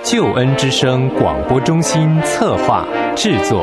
救恩之声广播中心策划制作。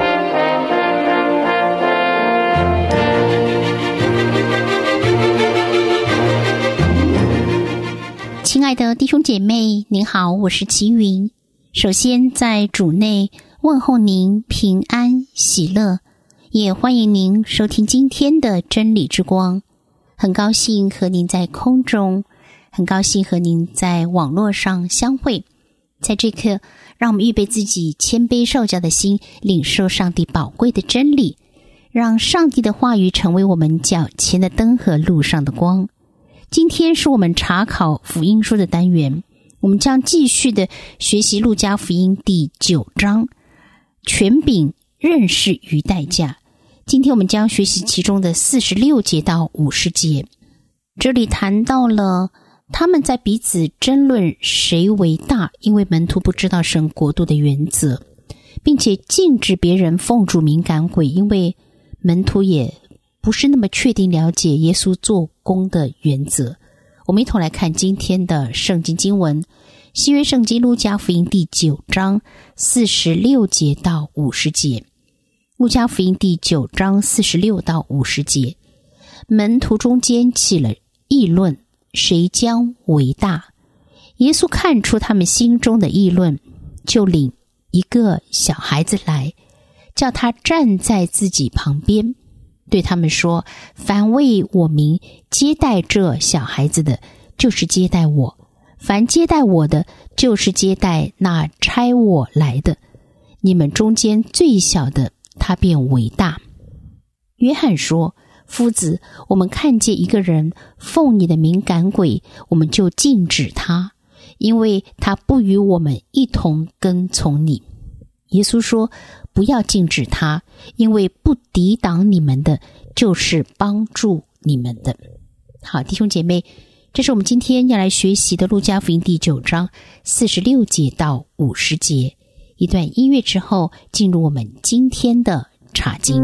亲爱的弟兄姐妹，您好，我是齐云。首先在主内问候您平安喜乐，也欢迎您收听今天的真理之光。很高兴和您在空中，很高兴和您在网络上相会。在这刻，让我们预备自己谦卑受教的心，领受上帝宝贵的真理，让上帝的话语成为我们脚前的灯和路上的光。今天是我们查考福音书的单元，我们将继续的学习路加福音第9章，权柄认识与代价。今天我们将学习其中的46节到50节。这里谈到了他们在彼此争论谁为大，因为门徒不知道神国度的原则，并且禁止别人奉主名赶鬼，因为门徒也不是那么确定了解耶稣做工的原则。我们一同来看今天的圣经经文，新约圣经路加福音第9章46节到50节。路加福音第9章46到50节。门徒中间起了议论，谁将为大？耶稣看出他们心中的议论，就领一个小孩子来，叫他站在自己旁边，对他们说：凡为我名接待这小孩子的，就是接待我；凡接待我的，就是接待那差我来的。你们中间最小的，他便为大。约翰说：夫子，我们看见一个人奉你的名赶鬼，我们就禁止他，因为他不与我们一同跟从你。耶稣说：不要禁止他，因为不抵挡你们的，就是帮助你们的。好，弟兄姐妹，这是我们今天要来学习的路加福音第9章46节到50节。一段音乐之后，进入我们今天的查经。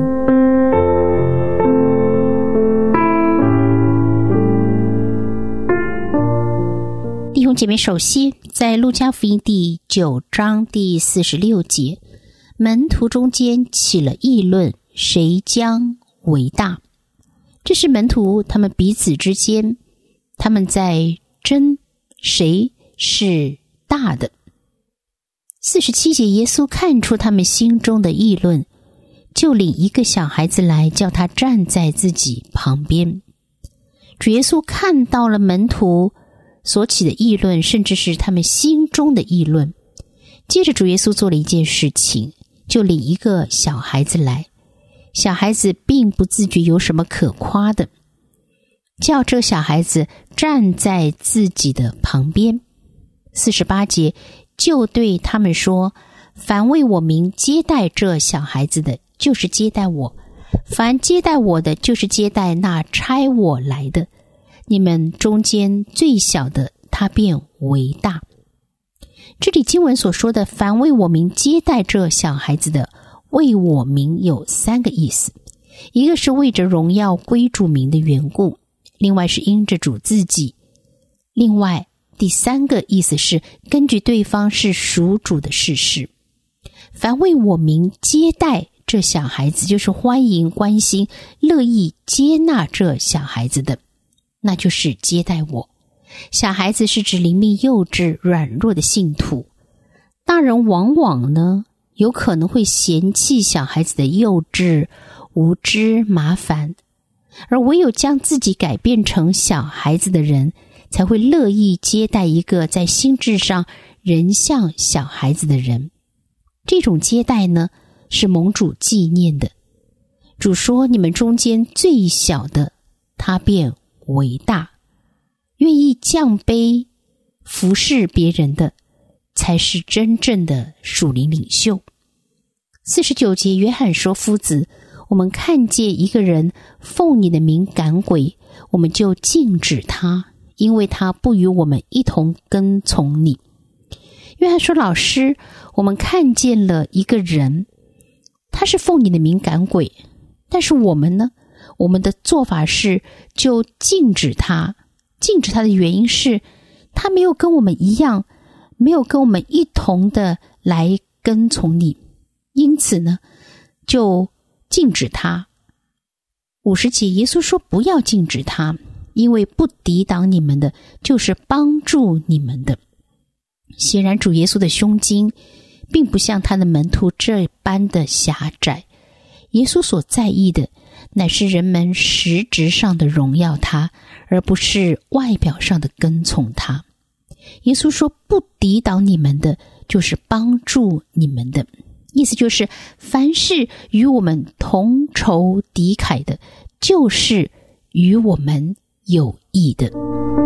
弟兄姐妹，首先在路加福音第9章第46节，门徒中间起了议论，谁将为大？这是门徒他们彼此之间，他们在争谁是大的。47节，耶稣看出他们心中的议论，就领一个小孩子来，叫他站在自己旁边。主耶稣看到了门徒所起的议论，甚至是他们心中的议论。接着主耶稣做了一件事情，就领一个小孩子来。小孩子并不自觉有什么可夸的，叫这小孩子站在自己的旁边。48节，就对他们说：凡为我名接待这小孩子的，就是接待我；凡接待我的，就是接待那差我来的。你们中间最小的，他便为大。这里经文所说的凡为我名接待这小孩子的，为我名有3个意思。一个是为着荣耀归主名的缘故，另外是因着主自己，另外第3个意思是根据对方是属主的事实。凡为我名接待这小孩子，就是欢迎关心乐意接纳这小孩子的，那就是接待我。小孩子是指灵命幼稚软弱的信徒，大人往往呢有可能会嫌弃小孩子的幼稚无知麻烦，而唯有将自己改变成小孩子的人，才会乐意接待一个在心智上仍像小孩子的人。这种接待呢，是蒙主纪念的。主说：你们中间最小的，他便为大。愿意降卑服侍别人的，才是真正的属灵领袖。49节，约翰说：夫子，我们看见一个人奉你的名赶鬼，我们就禁止他，因为他不与我们一同跟从你。约翰说：老师，我们看见了一个人，他是奉你的名赶鬼，但是我们呢，我们的做法是就禁止他。禁止他的原因是他没有跟我们一样， 没有跟我们一同的来跟从你，因此呢，就禁止他。50节，耶稣说不要禁止他，因为不抵挡你们的，就是帮助你们的。显然主耶稣的胸襟并不像他的门徒这般的狭窄，耶稣所在意的乃是人们实质上的荣耀他，而不是外表上的跟从他。耶稣说不抵挡你们的，就是帮助你们的，意思就是凡是与我们同仇敌忾的，就是与我们有益的。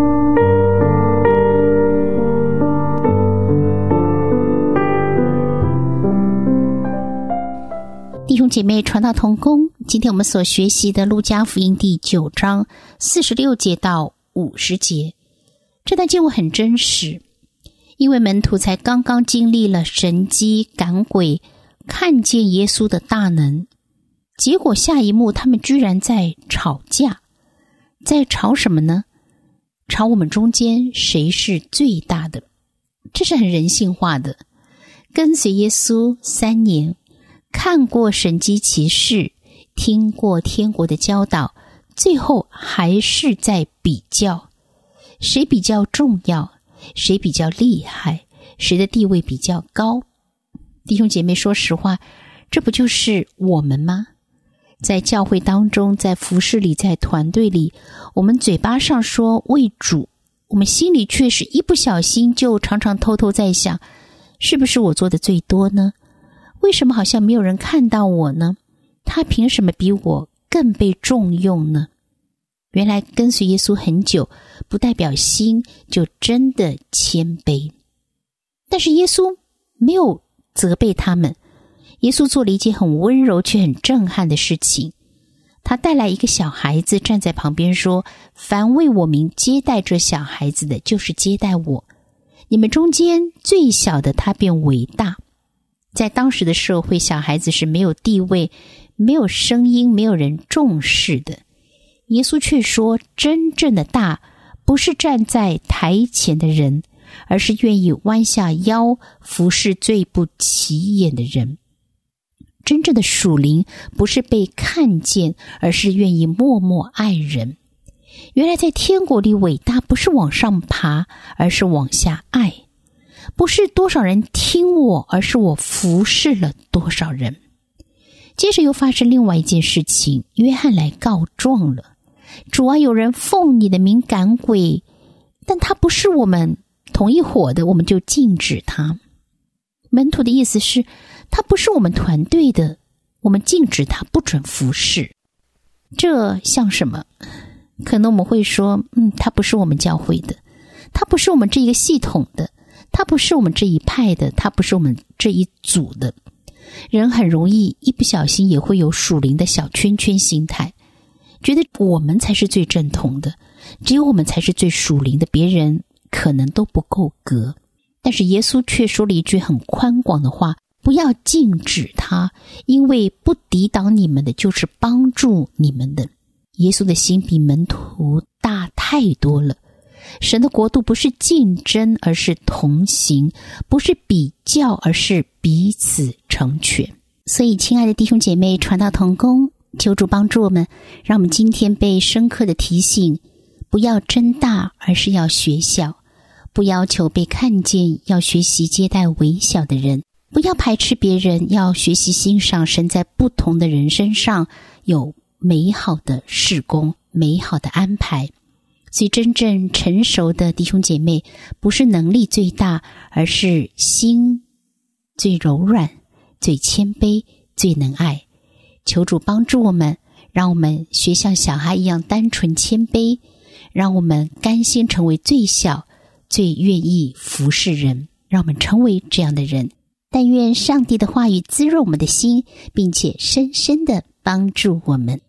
弟兄姐妹，传道同工，今天我们所学习的路加福音第9章46节到50节，这段经文很真实，因为门徒才刚刚经历了神迹赶鬼，看见耶稣的大能，结果下一幕他们居然在吵架。在吵什么呢？吵我们中间谁是最大的。这是很人性化的。跟随耶稣3年，看过神迹奇事，听过天国的教导，最后还是在比较，谁比较重要，谁比较厉害，谁的地位比较高。弟兄姐妹，说实话，这不就是我们吗？在教会当中，在服事里，在团队里，我们嘴巴上说为主，我们心里却是一不小心就常常偷偷在想，是不是我做的最多呢？为什么好像没有人看到我呢？他凭什么比我更被重用呢？原来跟随耶稣很久，不代表心就真的谦卑。但是耶稣没有责备他们，耶稣做了一件很温柔却很震撼的事情。他带来一个小孩子站在旁边说，凡为我名接待这小孩子的，就是接待我。你们中间最小的，他便为大。在当时的社会，小孩子是没有地位，没有声音，没有人重视的。耶稣却说，真正的大不是站在台前的人，而是愿意弯下腰服侍最不起眼的人。真正的属灵不是被看见，而是愿意默默爱人。原来在天国里，伟大不是往上爬，而是往下爱。不是多少人听我，而是我服侍了多少人。接着又发生另外一件事情，约翰来告状了。主啊，有人奉你的名赶鬼，但他不是我们同一伙的，我们就禁止他。门徒的意思是，他不是我们团队的，我们禁止他，不准服侍。这像什么？可能我们会说，他不是我们教会的，他不是我们这一个系统的，他不是我们这一派的，他不是我们这一组的。人很容易一不小心也会有属灵的小圈圈心态，觉得我们才是最正统的，只有我们才是最属灵的，别人可能都不够格。但是耶稣却说了一句很宽广的话，不要禁止他，因为不抵挡你们的，就是帮助你们的。耶稣的心比门徒大太多了。神的国度不是竞争，而是同行；不是比较，而是彼此成全。所以亲爱的弟兄姐妹，传道同工，求主帮助我们，让我们今天被深刻的提醒，不要争大，而是要学小；不要求被看见，要学习接待微小的人；不要排斥别人，要学习欣赏神在不同的人身上有美好的事工，美好的安排。所以真正成熟的弟兄姐妹，不是能力最大，而是心最柔软，最谦卑，最能爱。求主帮助我们，让我们学像小孩一样单纯谦卑，让我们甘心成为最小，最愿意服侍人，让我们成为这样的人。但愿上帝的话语滋润我们的心，并且深深地帮助我们。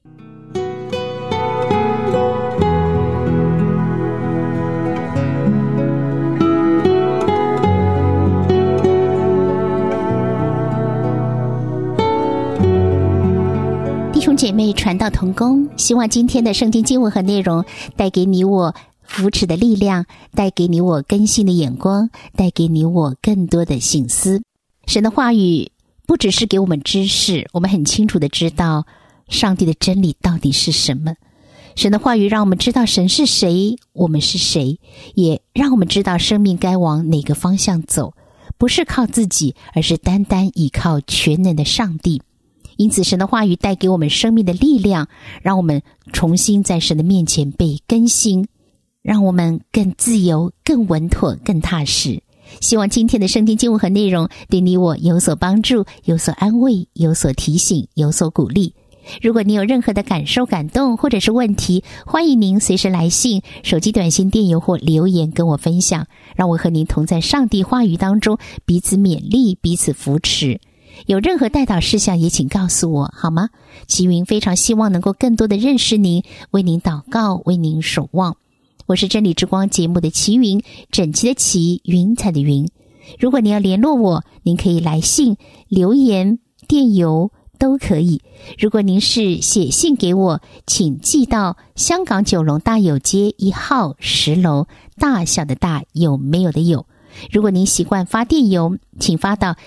弟兄姐妹，传道同工，希望今天的圣经经文和内容带给你我扶持的力量，带给你我更新的眼光，带给你我更多的省思。神的话语不只是给我们知识，我们很清楚的知道上帝的真理到底是什么。神的话语让我们知道神是谁，我们是谁，也让我们知道生命该往哪个方向走，不是靠自己，而是单单依靠全能的上帝。因此神的话语带给我们生命的力量，让我们重新在神的面前被更新，让我们更自由，更稳妥，更踏实。希望今天的圣经经文和内容对你我有所帮助，有所安慰，有所提醒，有所鼓励。如果你有任何的感受、感动或者是问题，欢迎您随时来信、手机短信、电邮或留言跟我分享，让我和您同在上帝话语当中彼此勉励，彼此扶持。有任何代祷事项也请告诉我好吗？齐云非常希望能够更多的认识您，为您祷告，为您守望。我是真理之光节目的齐云，整齐的齐，云彩的云。如果你要联络我，您可以来信、留言、电邮都可以。如果您是写信给我，请寄到香港九龙大有街1号10楼，大小的大，有没有的有。如果您习惯发电邮，请发到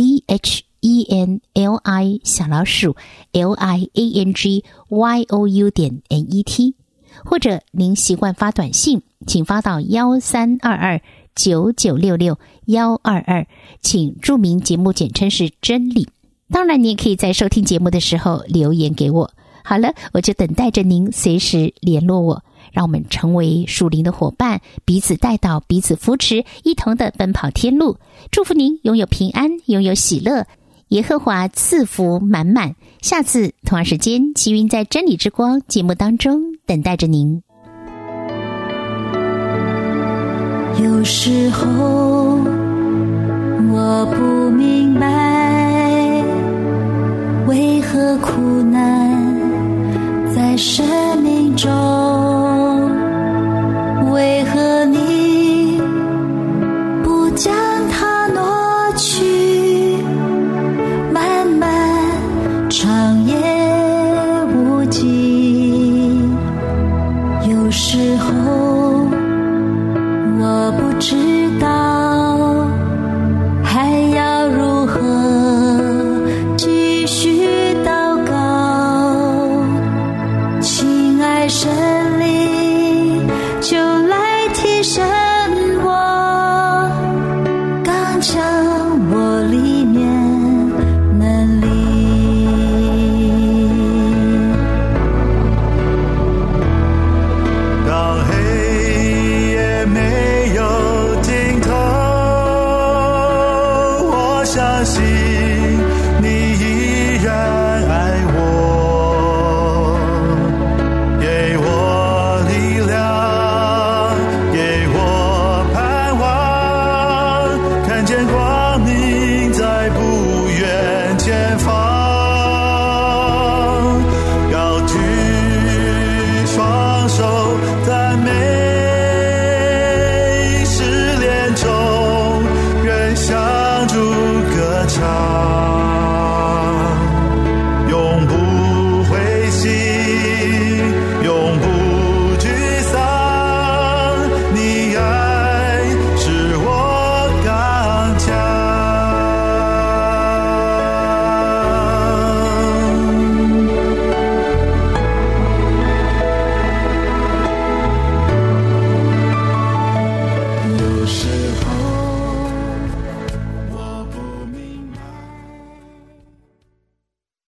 ZHENLI_LIANGYOU.net， 或者您习惯发短信，请发到132299662122，请注明节目简称是真理。当然你也可以在收听节目的时候留言给我。好了，我就等待着您随时联络我，让我们成为属灵的伙伴，彼此带导，彼此扶持，一同的奔跑天路。祝福您拥有平安，拥有喜乐，耶和华赐福满满。下次同样时间，齐云在真理之光节目当中等待着您。 有时候我不明白，为何苦难在生命中，为何你不将它挪去，漫漫长夜无际。有时候我不知道还要如何继续祷告，亲爱神灵就来提升我，刚强我里面能力。 当黑夜没有尽头，我相信你依然爱我，给我力量，给我盼望，看见光